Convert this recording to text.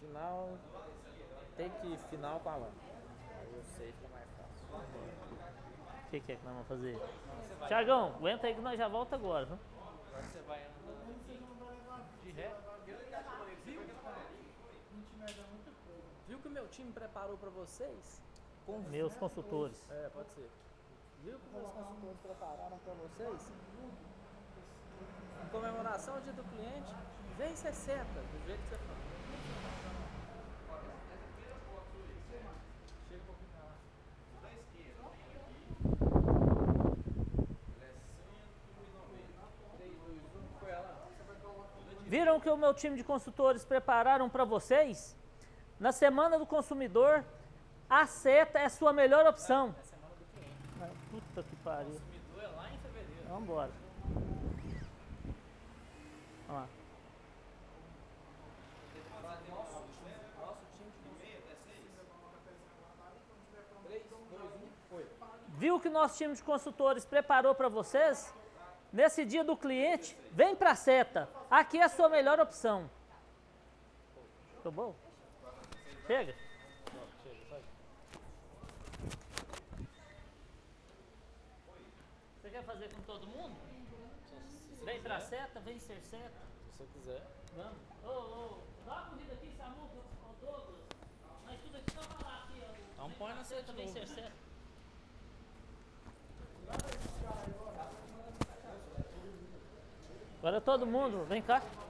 Final, take final com a LAN. Aí eu sei, fica mais fácil. O que é que nós vamos fazer? Thiagão, aguenta aí que nós já volta agora, viu? Agora você vai andando aqui, de ré. Viu que o meu time preparou pra vocês? Meus consultores. É, pode ser. Viu que meus consultores prepararam pra vocês? Em comemoração ao dia do cliente, vem 60, do jeito que você fala. Chega um pouquinho pra lá. Da esquerda, vem aqui. Ele é 190. 3, 2, 1, foi lá. Viram que o meu time de consultores prepararam para vocês? Na semana do consumidor, a seta é sua melhor opção. É semana do cliente. Puta que pariu. O consumidor é lá em fevereiro. Vamos embora. Vamos lá. Nosso time de meia até 6. 3, 2, 1, foi. Viu que o nosso time de consultores preparou para vocês? Nesse dia do cliente, vem para a seta. Aqui é a sua melhor opção. Ficou bom? Chega. Chega, sai. Você quer fazer com todo mundo? Vem para a seta, vem ser seta. Se você quiser. Vamos. Dá uma corrida aqui, Samu, com todos. Mas tudo aqui só falar aqui, ó. Então põe na seta Vem novo. ser seta. Agora todo mundo, vem cá.